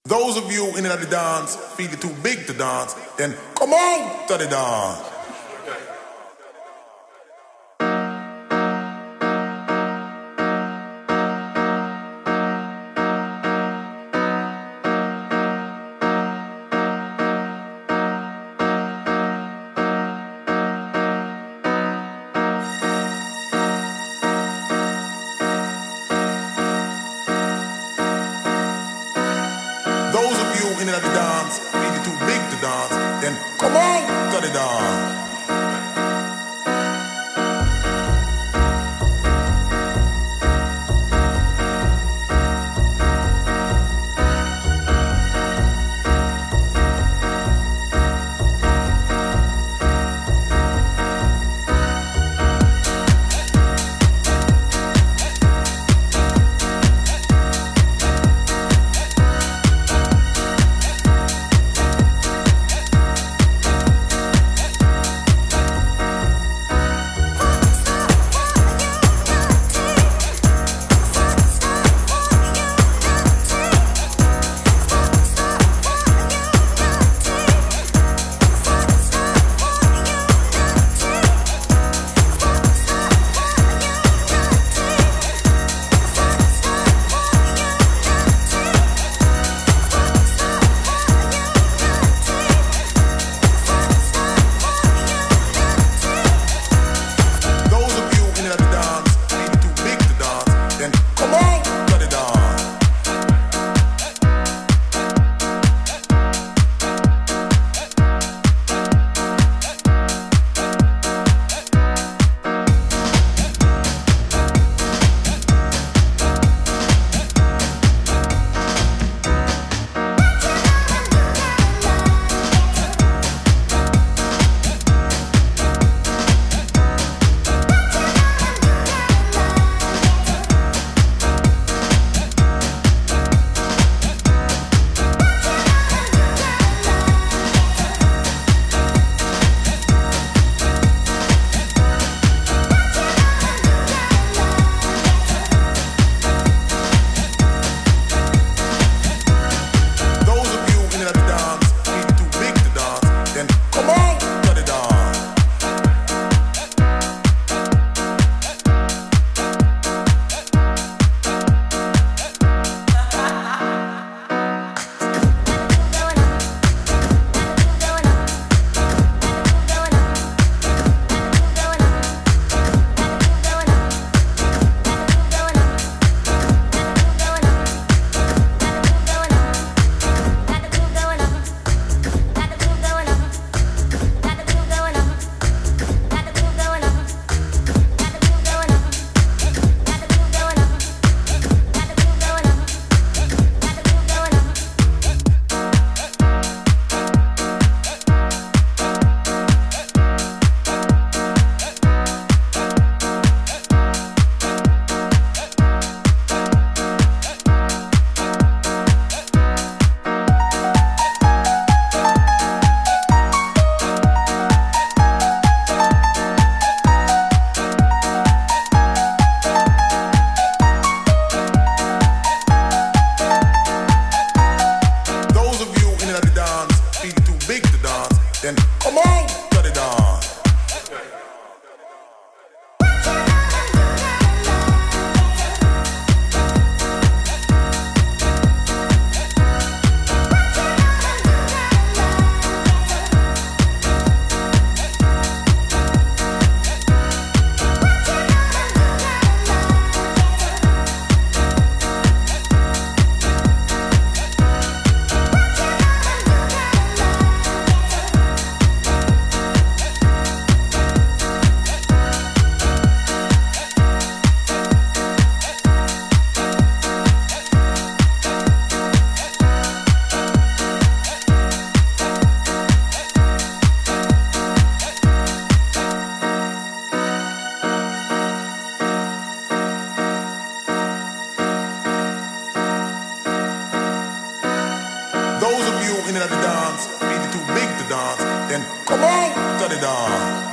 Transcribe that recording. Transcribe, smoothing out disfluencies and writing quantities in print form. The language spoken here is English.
Those of you in the dance feel it too big to dance, then come on to the dance. Those of you in the dance feel it too big to dance, then come on to the dance. Then come on to the dance. Those of you in the dance, feel it too big to dance, then come on to the dance.